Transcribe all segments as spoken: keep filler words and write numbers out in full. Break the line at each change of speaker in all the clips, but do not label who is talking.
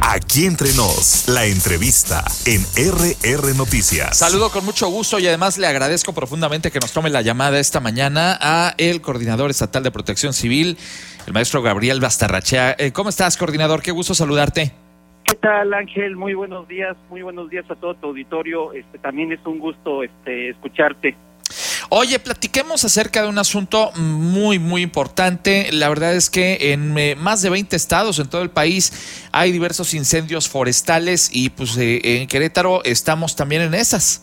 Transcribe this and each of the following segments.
Aquí Entre Nos, la entrevista en R R Noticias.
Saludo con mucho gusto y además le agradezco profundamente que nos tome la llamada esta mañana a el Coordinador Estatal de Protección Civil, el maestro Gabriel Bastarrachea. Eh, ¿Cómo estás, coordinador? Qué gusto saludarte.
¿Qué tal, Ángel? Muy buenos días, muy buenos días a todo tu auditorio. Este, también es un gusto este, escucharte.
Oye, platiquemos acerca de un asunto muy, muy importante. La verdad es que en eh, más de veinte estados en todo el país hay diversos incendios forestales y pues eh, en Querétaro estamos también en esas.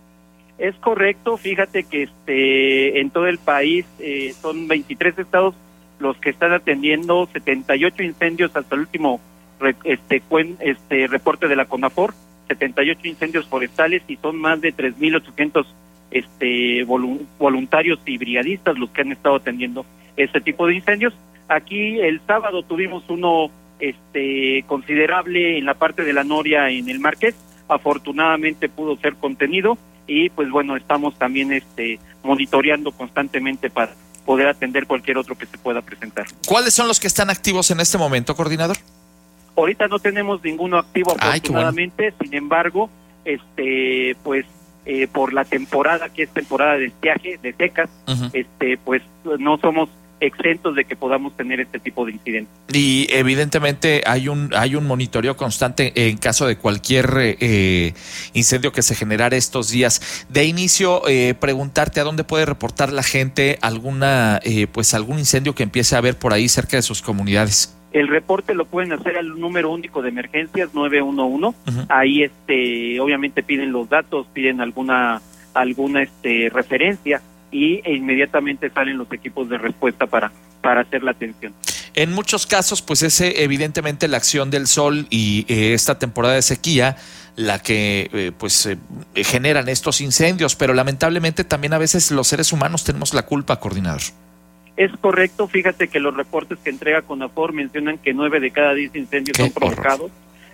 Es correcto, fíjate que este en todo el país eh, son veintitrés estados los que están atendiendo setenta y ocho incendios hasta el último re, este, cuen, este reporte de la CONAFOR, setenta y ocho incendios forestales y son más de tres mil ochocientos este voluntarios y brigadistas los que han estado atendiendo este tipo de incendios. Aquí el sábado tuvimos uno este considerable en la parte de la Noria en el Marqués, afortunadamente pudo ser contenido y pues bueno, estamos también este monitoreando constantemente para poder atender cualquier otro que se pueda presentar.
¿Cuáles son los que están activos en este momento, coordinador?
Ahorita no tenemos ninguno activo, afortunadamente. Ay, qué bueno. Sin embargo, este pues Eh, por la temporada, que es temporada de estiaje, de secas, uh-huh. este pues no somos exentos de que podamos tener este tipo de incidentes.
Y evidentemente hay un hay un monitoreo constante en caso de cualquier eh, incendio que se generara estos días. De inicio, eh, preguntarte a dónde puede reportar la gente alguna eh, pues algún incendio que empiece a haber por ahí cerca de sus comunidades.
El reporte lo pueden hacer al número único de emergencias nueve uno uno. Uh-huh. Ahí este obviamente piden los datos, piden alguna alguna este referencia y e inmediatamente salen los equipos de respuesta para para hacer la atención.
En muchos casos pues es evidentemente la acción del sol y eh, esta temporada de sequía la que eh, pues eh, generan estos incendios, pero lamentablemente también a veces los seres humanos tenemos la culpa, coordinador.
Es correcto, fíjate que los reportes que entrega CONAFOR mencionan que nueve de cada diez incendios son provocados.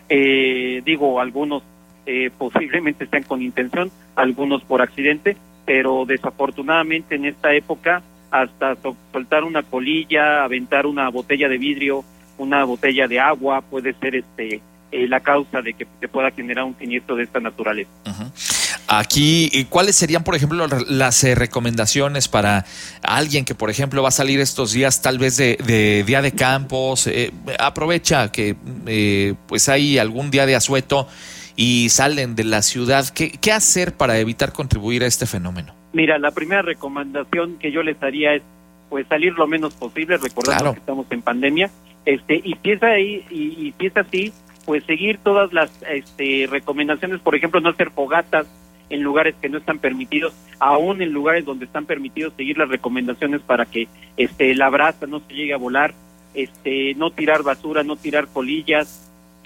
Eh, digo, algunos eh, posiblemente sean con intención, algunos por accidente, pero desafortunadamente en esta época hasta soltar una colilla, aventar una botella de vidrio, una botella de agua, puede ser este eh, la causa de que se pueda generar un siniestro de esta naturaleza.
Uh-huh. Aquí, ¿cuáles serían, por ejemplo, las eh, recomendaciones para alguien que, por ejemplo, va a salir estos días tal vez de, de día de campos? Eh, aprovecha que eh, pues hay algún día de asueto y salen de la ciudad. ¿Qué, qué hacer para evitar contribuir a este fenómeno?
Mira, la primera recomendación que yo les haría es pues salir lo menos posible, recordando claro. que estamos en pandemia. Este, y si es ahí, y, y si es así, pues seguir todas las este, recomendaciones, por ejemplo, no hacer fogatas en lugares que no están permitidos, aún en lugares donde están permitidos, seguir las recomendaciones para que este la brasa no se llegue a volar, este no tirar basura, no tirar colillas,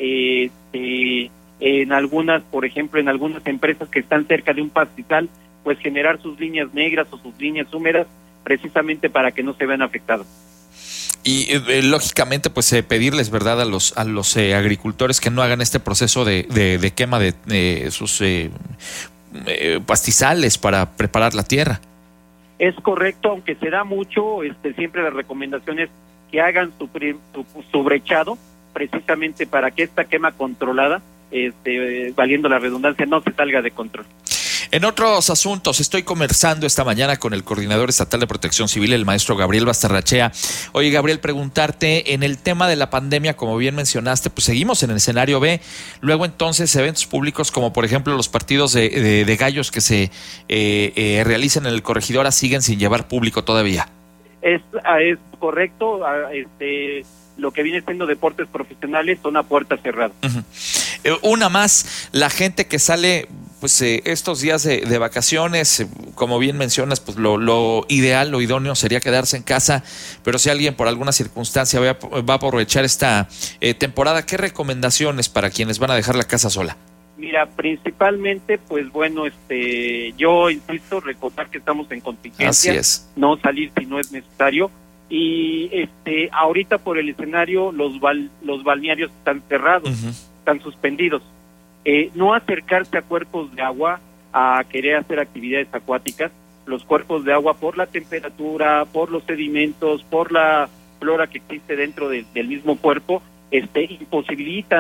este, en algunas, por ejemplo, en algunas empresas que están cerca de un pastizal, pues generar sus líneas negras o sus líneas húmedas, precisamente para que no se vean afectados.
Y eh, lógicamente pues eh, pedirles verdad a los a los eh, agricultores que no hagan este proceso de, de, de quema de eh, sus eh, eh, pastizales para preparar la tierra.
Es correcto, aunque se da mucho, este siempre la recomendación es que hagan su, su, su brechado, precisamente para que esta quema controlada, este, eh, valiendo la redundancia, no se salga de control.
En otros asuntos, estoy conversando esta mañana con el Coordinador Estatal de Protección Civil, el maestro Gabriel Bastarrachea. Oye, Gabriel, preguntarte, en el tema de la pandemia, como bien mencionaste, pues seguimos en el escenario B. Luego, entonces, eventos públicos como, por ejemplo, los partidos de, de, de gallos que se eh, eh, realizan en el Corregidora siguen sin llevar público todavía.
Es, es correcto, este... lo que viene siendo deportes profesionales son a puerta cerrada.
Uh-huh. Eh, una más, la gente que sale pues eh, estos días de, de vacaciones, eh, como bien mencionas, pues lo, lo ideal, lo idóneo sería quedarse en casa, pero si alguien por alguna circunstancia va a, va a aprovechar esta eh, temporada, ¿qué recomendaciones para quienes van a dejar la casa sola?
Mira, principalmente, pues bueno, este, yo insisto, recordar que estamos en contingencia,
así es.
No salir si no es necesario. Y este ahorita por el escenario los bal, los balnearios están cerrados, uh-huh. están suspendidos. Eh, no acercarse a cuerpos de agua a querer hacer actividades acuáticas. Los cuerpos de agua, por la temperatura, por los sedimentos, por la flora que existe dentro de, del mismo cuerpo, este imposibilitan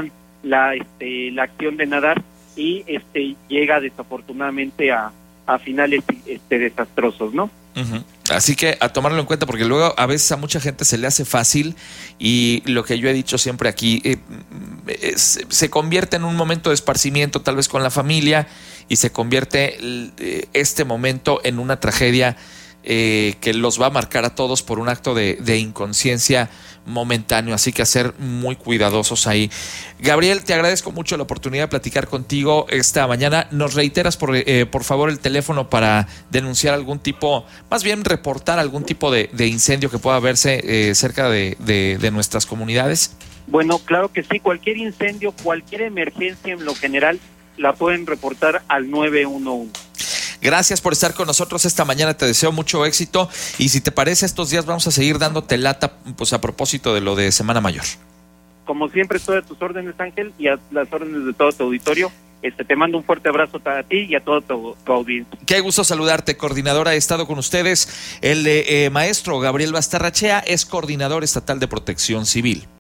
la este la acción de nadar y este llega desafortunadamente a, a finales este desastrosos, ¿no?
Uh-huh. Así que a tomarlo en cuenta, porque luego a veces a mucha gente se le hace fácil, y lo que yo he dicho siempre aquí, eh, es, se convierte en un momento de esparcimiento tal vez con la familia, y se convierte eh, este momento en una tragedia eh, que los va a marcar a todos por un acto de, de inconsciencia momentáneo, así que a ser muy cuidadosos ahí. Gabriel, te agradezco mucho la oportunidad de platicar contigo esta mañana. ¿Nos reiteras por, eh, por favor el teléfono para denunciar algún tipo, más bien reportar algún tipo de, de incendio que pueda verse eh, cerca de, de, de nuestras comunidades?
Bueno, claro que sí, cualquier incendio, cualquier emergencia en lo general la pueden reportar al nueve uno uno.
Gracias por estar con nosotros esta mañana, te deseo mucho éxito, y si te parece, estos días vamos a seguir dándote lata, pues a propósito de lo de Semana Mayor.
Como siempre, estoy a tus órdenes, Ángel, y a las órdenes de todo tu auditorio. Este, te mando un fuerte abrazo a ti y a todo tu, tu audiencia.
Qué gusto saludarte, coordinadora. He estado con ustedes el eh, maestro Gabriel Bastarrachea, es coordinador estatal de Protección Civil.